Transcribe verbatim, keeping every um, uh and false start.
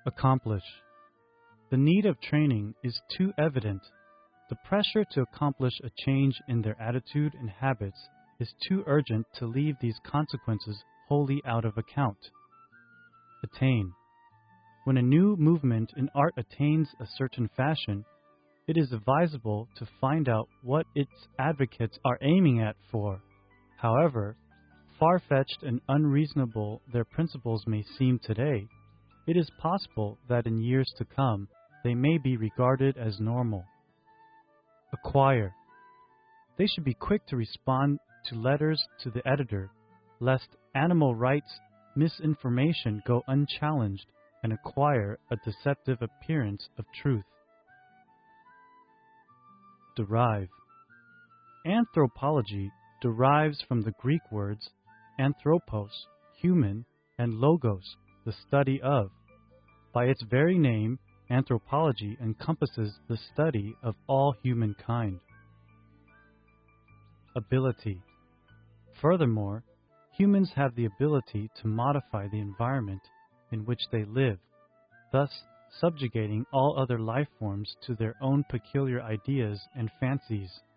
Accomplish. The need of training is too evident. The pressure to accomplish a change in their attitude and habits is too urgent to leave these consequences wholly out of account. Attain. When a new movement in art attains a certain fashion, it is advisable to find out what its advocates are aiming at for. However far-fetched and unreasonable their principles may seem today, it is possible that in years to come they may be regarded as normal. Acquire. They should be quick to respond to letters to the editor, lest animal rights misinformation go unchallenged and acquire a deceptive appearance of truth. Derive. Anthropology derives from the Greek words anthropos, human, and logos, the study of. By its very name, anthropology encompasses the study of all humankind. Ability. Furthermore, humans have the ability to modify the environment in which they live, thus subjugating all other life forms to their own peculiar ideas and fancies.